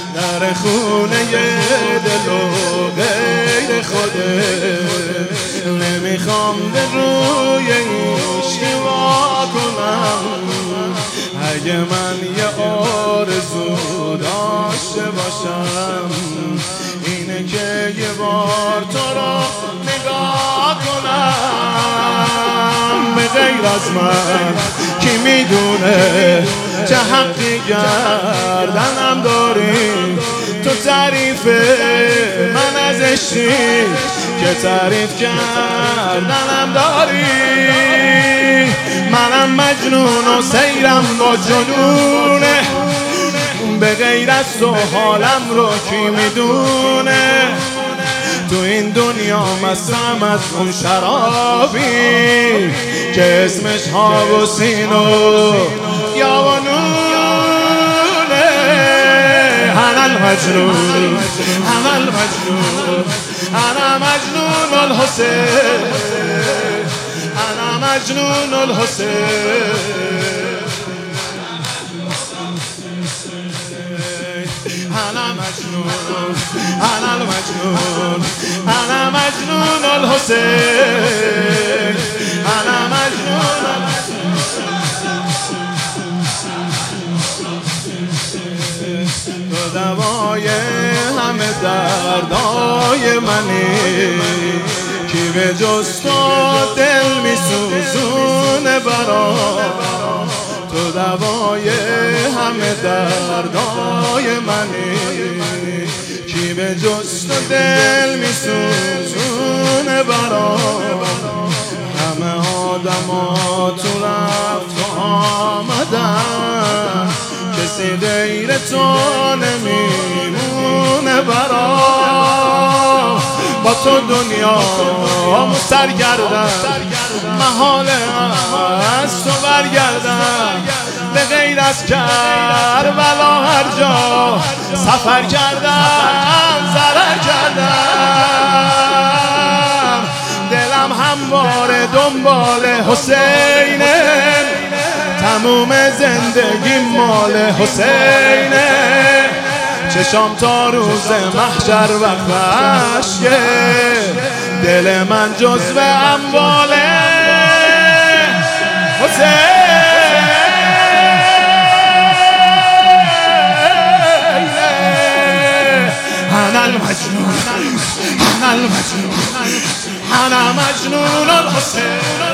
در خونه دل و غیر خوده نمیخوام به روی این شیوا کنم. اگه من یه آرزو داشته باشم اینه که یه بار تو را نگاه کنم. به غیر از من کی میدونه چه حقی گردنم داری؟ تو تعریف من از عشقی که تعریف کردنم داری. منم مجنون و سیرم با جنونه، به غیر از تو حالم رو کی میدونه؟ تو این دنیا مستم از اون شرابی که اسمش حابسین و یاوانونه. انا المجنون انا المجنون انا مجنون الحسین انا مجنون الحسین انا مجنون انا المجنون انا مجنون الحسین انا مجنون. تو دوای همه دردای منی، کی به جز تو دل میسوزونه برام. تو دوای همه دردای منی، کی به جز تو دل میسوزونه برام. همه آدما تو رفت و آمدن، کسی غیر تو نمیمونه برام. با تو دنیا سرگردن، محاله از تو برگردن. به غیر از کربلا هر جا سفر کردم ضرر کردم. دلم همواره دنبال حسینه، تموم زندگی مال حسینه. چشام تا روز محشر وقت اشکه، دل من جزو اموال حسین. انا المجنون انا المجنون انا مجنون الحسین.